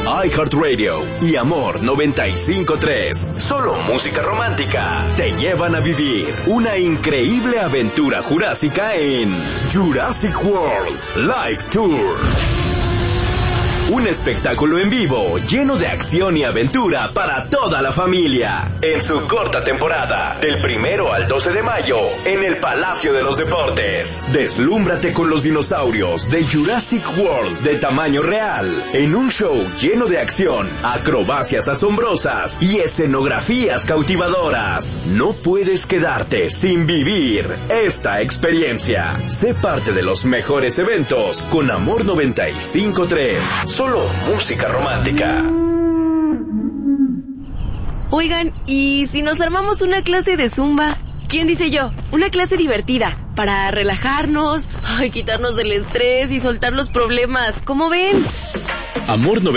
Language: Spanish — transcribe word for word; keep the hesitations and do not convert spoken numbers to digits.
iHeartRadio y Amor noventa y cinco punto tres. Solo música romántica te llevan a vivir una increíble aventura jurásica en Jurassic World Live Tour. Un espectáculo en vivo lleno de acción y aventura para toda la familia. En su corta temporada, del primero al doce de mayo, en el Palacio de los Deportes. Deslúmbrate con los dinosaurios de Jurassic World de tamaño real. En un show lleno de acción, acrobacias asombrosas y escenografías cautivadoras. No puedes quedarte sin vivir esta experiencia. Sé parte de los mejores eventos con Amor noventa y cinco punto tres. Solo música romántica. Oigan, ¿y si nos armamos una clase de zumba? ¿Quién dice yo? Una clase divertida, para relajarnos, ay, quitarnos del estrés y soltar los problemas. ¿Cómo ven? Amor noventa